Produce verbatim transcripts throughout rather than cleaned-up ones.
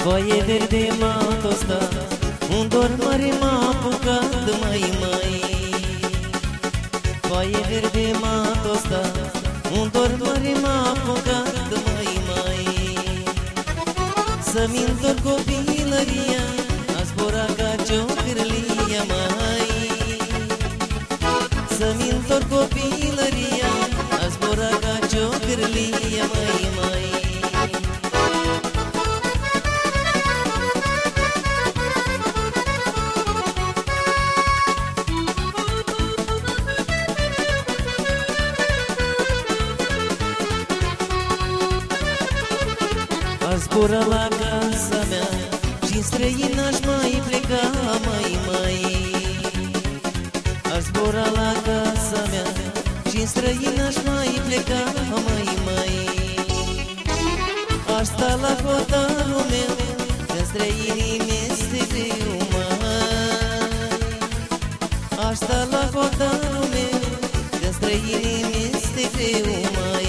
Foaie verde m-a tostat, un dor mare m-a apucat, mai, mai. Foaie verde m-a tostat, un dor mare m-a apucat, mai, mai. Să-mi întorc copilăria, a zbura ca ce-o cârlia, mai. Să-mi întorc copilăria, a zbura ca ce-o cârlia, mai, mai. Aș zbura la casa mea și-n străin aș mai pleca, mai, mai. Aș zbura la casa mea și-n străin aș mai pleca, mai, mai. Aș sta la hotarul meu, că-n străinii mi-este greu, mai. Aș sta la hotarul meu, că-n străinii mi-este greu, mai.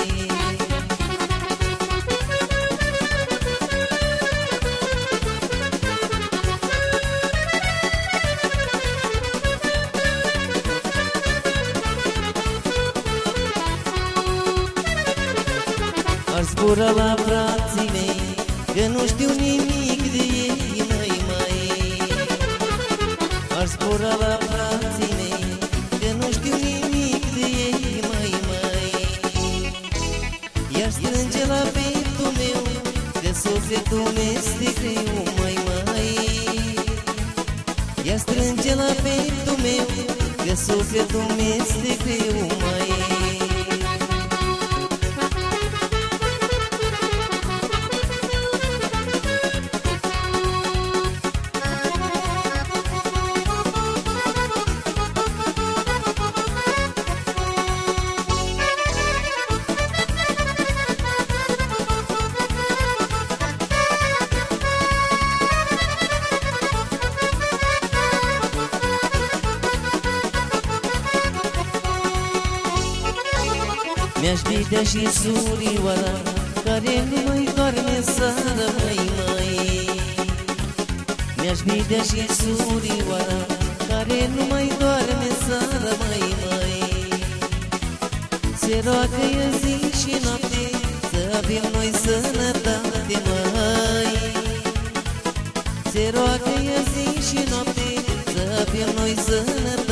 Aș zbura la frații mei, că nu știu nimic de ei, mai, mai. Aș zbura la frații mei, că nu știu nimic de ei, mai, mai. I-aș strânge la pieptul meu, că sufletul mi-este greu, mai, mai. I-aș strânge la pieptul meu, că sufletul mi-este greu, mai. Mi-aș vedea și surioara, care nu mai doarme seara, mai, mai. Mi-aș vedea și surioara, care nu mai doarme seara, mai, mai. Se roagă ea zi și noapte, să avem noi sănătate, mai. Se roagă ea zi și noapte, să avem noi sănătate.